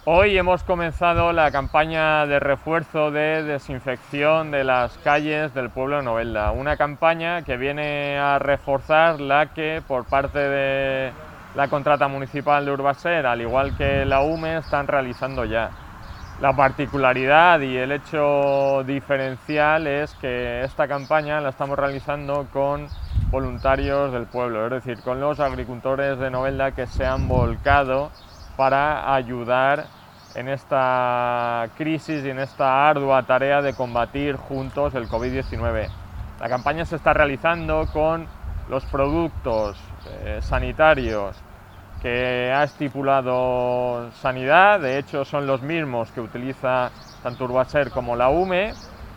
Hoy hemos comenzado la campaña de refuerzo de desinfección de las calles del pueblo de Novelda, una campaña que viene a reforzar la que por parte de la contrata municipal de Urbaser, al igual que la UME, están realizando ya. La particularidad y el hecho diferencial es que esta campaña la estamos realizando con voluntarios del pueblo, es decir, con los agricultores de Novelda que se han volcado para ayudar en esta crisis y en esta ardua tarea de combatir juntos el COVID-19. La campaña se está realizando con los productos sanitarios que ha estipulado Sanidad, de hecho son los mismos que utiliza tanto Urbaser como la UME,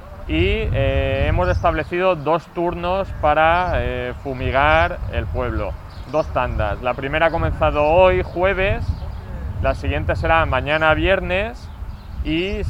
y hemos establecido 2 turnos para fumigar el pueblo, 2 tandas. La primera ha comenzado hoy, jueves, la siguiente será mañana, viernes, y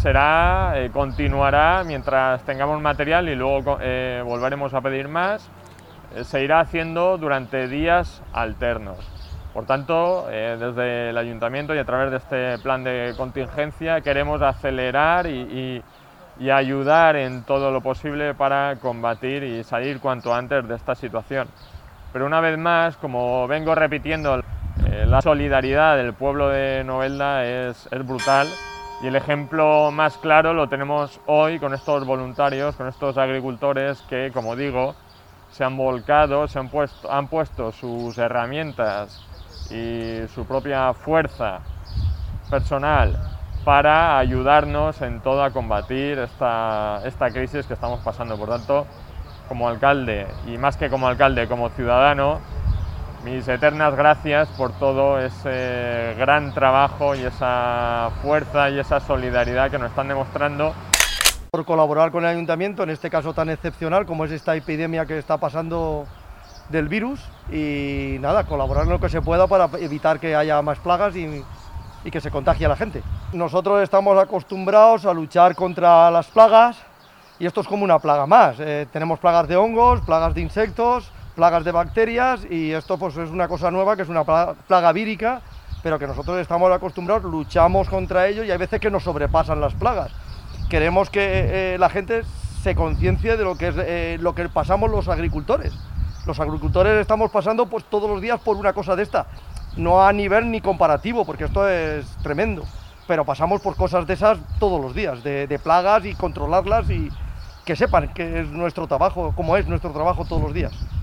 continuará mientras tengamos material y luego volveremos a pedir más. Se irá haciendo durante días alternos. Por tanto, desde el Ayuntamiento y a través de este plan de contingencia queremos acelerar y ayudar en todo lo posible para combatir y salir cuanto antes de esta situación. Pero una vez más, como vengo repitiendo, la solidaridad del pueblo de Novelda es brutal, y el ejemplo más claro lo tenemos hoy con estos voluntarios, con estos agricultores que, como digo, se han volcado, han puesto sus herramientas y su propia fuerza personal para ayudarnos en todo a combatir esta crisis que estamos pasando. Por tanto, como alcalde, y más que como alcalde, como ciudadano, mis eternas gracias por todo ese gran trabajo y esa fuerza y esa solidaridad que nos están demostrando. Por colaborar con el Ayuntamiento en este caso tan excepcional como es esta epidemia que está pasando del virus, y nada, colaborar en lo que se pueda para evitar que haya más plagas y que se contagie a la gente. Nosotros estamos acostumbrados a luchar contra las plagas y esto es como una plaga más. Tenemos plagas de hongos, plagas de insectos, plagas de bacterias, y esto pues es una cosa nueva, que es una plaga vírica, pero que nosotros estamos acostumbrados, luchamos contra ello y hay veces que nos sobrepasan las plagas. Queremos que la gente se conciencie de lo que es lo que pasamos los agricultores. Los agricultores estamos pasando pues todos los días por una cosa de esta, no a nivel ni comparativo, porque esto es tremendo, pero pasamos por cosas de esas todos los días, de plagas, y controlarlas, y que sepan que es nuestro trabajo, como es nuestro trabajo todos los días.